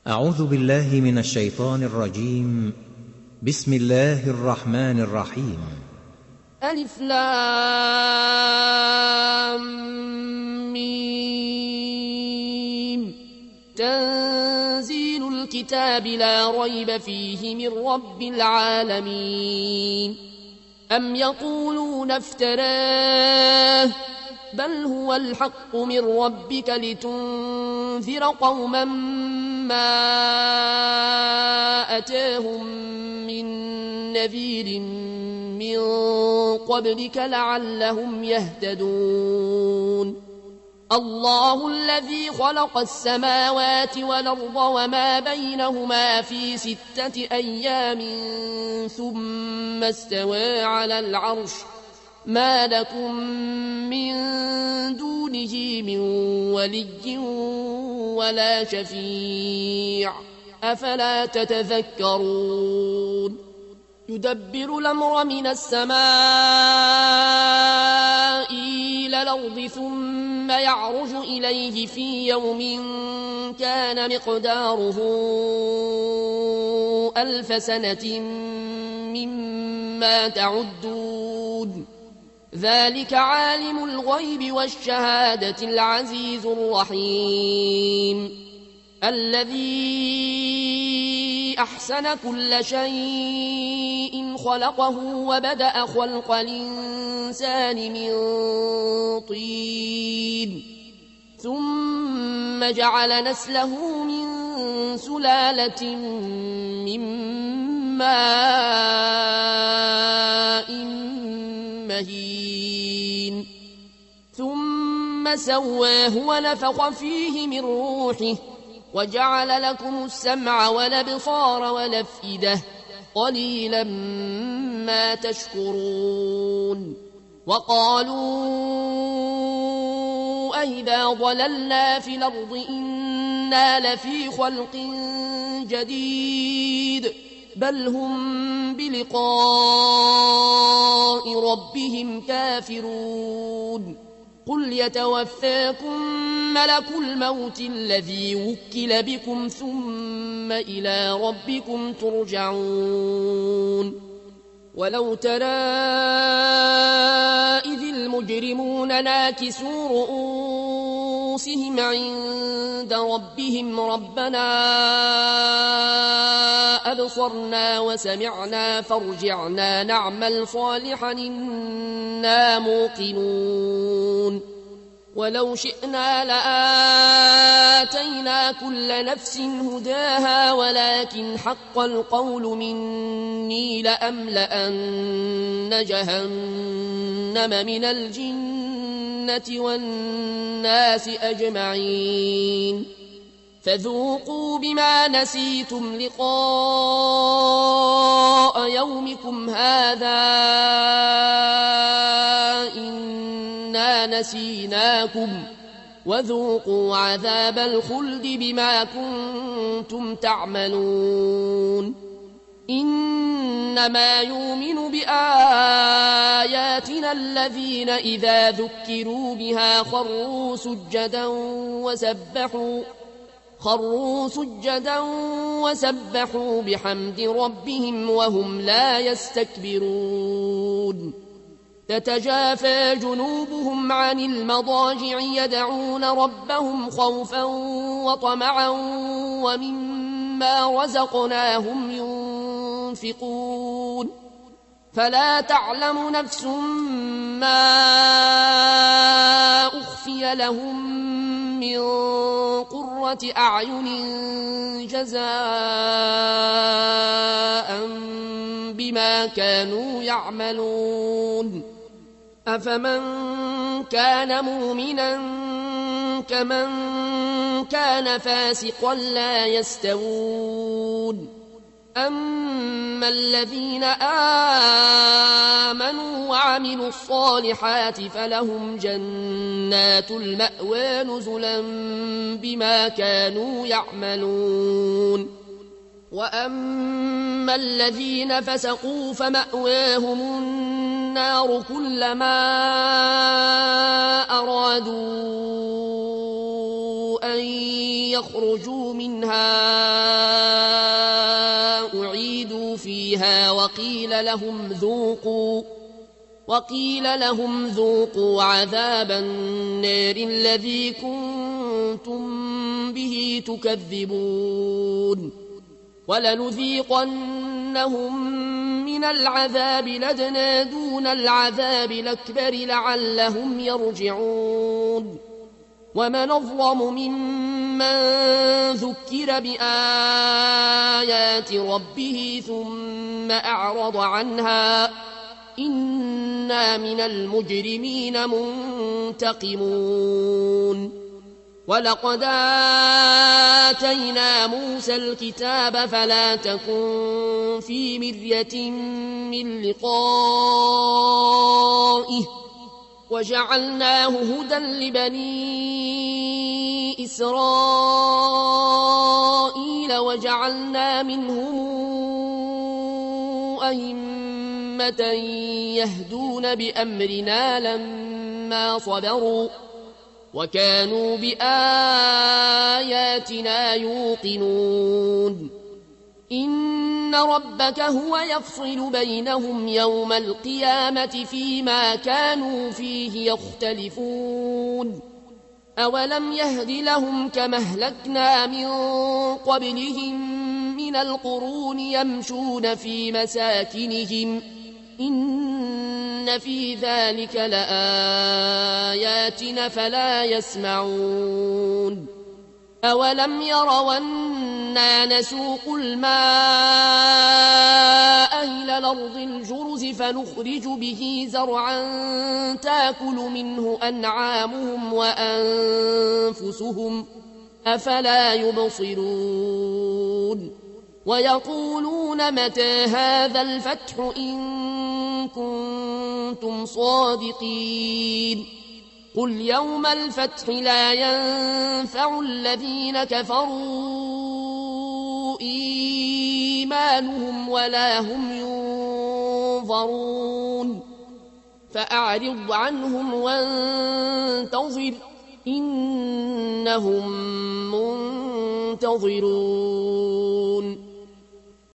أعوذ بالله من الشيطان الرجيم. بسم الله الرحمن الرحيم. ألف لام ميم. تنزيل الكتاب لا ريب فيه من رب العالمين. أم يقولون افتراه بل هو الحق من ربك لتنذر قوما ما أتاهم من نذير من قبلك لعلهم يهتدون. الله الذي خلق السماوات والأرض وما بينهما في 6 أيام ثم استوى على العرش ما لكم من دونه من ولي ولا شفيع أفلا تتذكرون. يدبر الأمر من السماء إلى الأرض ثم يعرج إليه في يوم كان مقداره 1000 سنة مما تعدون. ذلك عالم الغيب والشهادة العزيز الرحيم الذي أحسن كل شيء خلقه وبدأ خلق الإنسان من طين ثم جعل نسله من سلالة من ماء مهين ثم سواه ونفخ فيه من روحه وجعل لكم السمع والأبصار والأفئدة قليلا ما تشكرون. وقالوا أئذا ضللنا في الأرض إنا لفي خلق جديد بل هم بلقاء ربهم كافرون. قل يتوفاكم ملك الموت الذي وكل بكم ثم إلى ربكم ترجعون. ولو ترى إذ المجرمون ناكسوا رؤوسهم عند ربهم ربنا أبصرنا وسمعنا فارجعنا نعمل صالحا إنا موقنون. ولو شئنا لآتينا كل نفس هداها ولكن حق القول مني لأملأن جهنم من الجنة والناس أجمعين. فذوقوا بما نسيتم لقاء يومكم هذا إنا نسيناكم وذوقوا عذاب الخلد بما كنتم تعملون. إنما يؤمن بآياتنا الذين إذا ذكروا بها خروا سجدا وسبحوا بحمد ربهم وهم لا يستكبرون. تتجافى جنوبهم عن المضاجع يدعون ربهم خوفا وطمعا ومما رزقناهم ينفقون. فلا تعلم نفس ما أخفي لهم من قرة أعين جزاء بما كانوا يعملون. أفمن كان مؤمنا كمن كان فاسقا لا يستوون. أما الذين آمنوا وعملوا الصالحات فلهم جنات المأوى نزلا بما كانوا يعملون. وأما الذين فسقوا فمأواهم النار كلما أرادوا أن يخرجوا منها فيها وقيل لهم ذوقوا عذاب النار الذي كنتم به تكذبون ولنذيقنهم من العذاب الأدنى دون العذاب الأكبر لعلهم يرجعون ومن أظلم ممن ذكر بآيات ربه ثم أعرض عنها إنا من المجرمين منتقمون ولقد آتينا موسى الكتاب فلا تكن في مرية من لقائه وجعلناه هدى لبني إسرائيل وجعلنا منهم أئمة يهدون بأمرنا لما صبروا وكانوا بآياتنا يوقنون إن ربك هو يفصل بينهم يوم القيامة فيما كانوا فيه يختلفون أولم يهد لهم كما أهلكنا من قبلهم من القرون يمشون في مساكنهم إن في ذلك لآيات فلا يسمعون أولم يروا أنا نسوق الماء إلى الأرض الجرز فنخرج به زرعا تاكل منه أنعامهم وأنفسهم أفلا يبصرون ويقولون متى هذا الفتح إن كنتم صادقين قل يوم الفتح لا ينفع الذين كفروا إيمانهم ولا هم ينظرون فأعرض عنهم وانتظر إنهم منتظرون